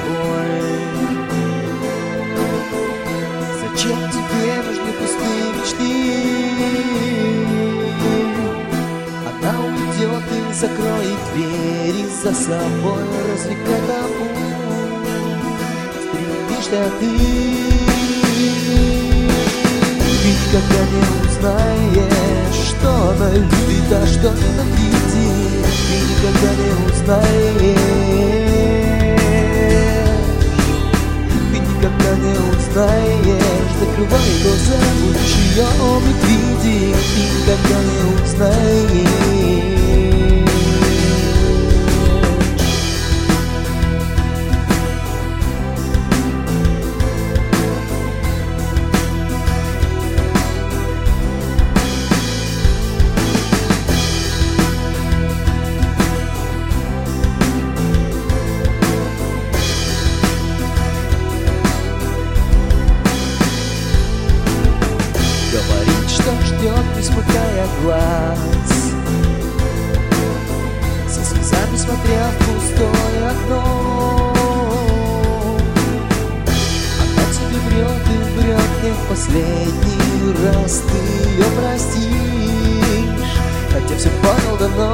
тобой. Зачем тебе нужны пустые мечты? Она уйдет и закроет двери за собой. Разве к этому стремишься ты? Никогда не узнаешь, что она любит, а что ненавидит. Ты никогда не узнаешь. Ты никогда не узнаешь. Закрывай глаза, будешь ее видеть. Ты никогда не узнаешь. Говорит, что ждет, не смыкая глаз, со слезами смотря в пустое окно. Она тебе врет и врет не в последний раз. Ты ее простишь, хотя все понял давно.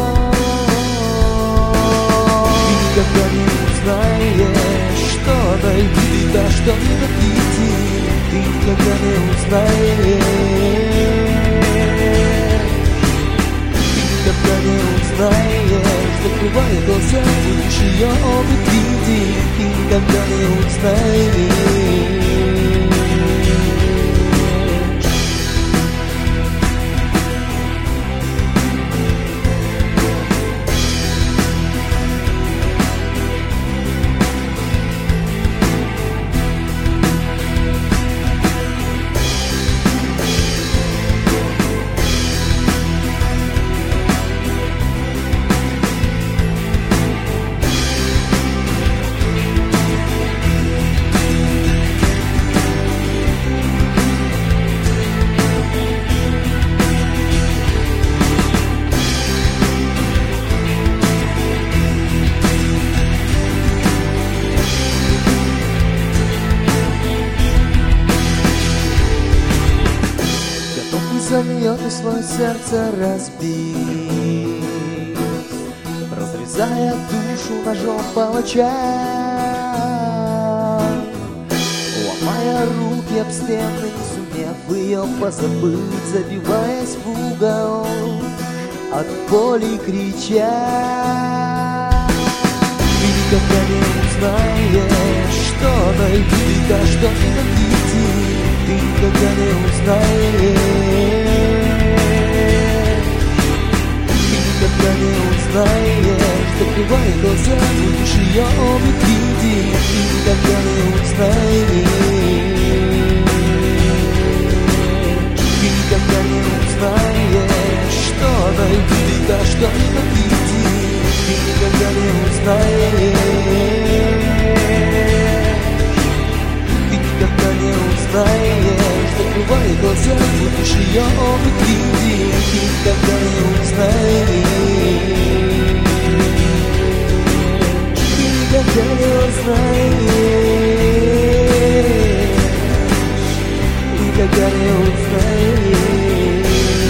Ты никогда не узнаешь, что она любит, а что ненавидит. Ты никогда не узнаешь. Ты никогда не узнаешь. Закрывай глаза, будешь ее видеть. Ты никогда не узнаешь. За нее ты свое сердце разбил, разрезая душу ножом палача, ломая руки об стены, не сумев ее позабыть, забиваясь в угол, от боли крича. Ты никогда не узнаешь, что она любит, а что ненавидит. Ты никогда не узнаешь. Ты никогда не узнаешь. Закрывай глаза, будешь ее видеть. Ты никогда не узнаешь. Ты никогда не узнаешь, что она любит, а что ненавидит. Ты никогда не узнаешь. Ты никогда не узнаешь. Закрывай глаза, будешь ее видеть. Ты никогда не узнаешь. Ты никогда не узнаешь. Никогда не узнаешь.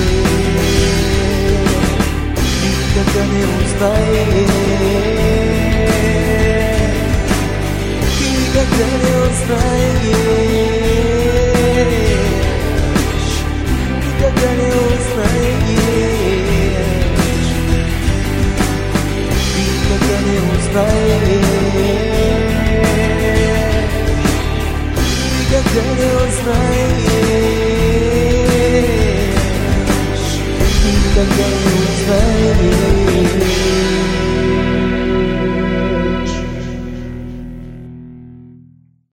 Никогда не узнаешь. Никогда не узнаешь.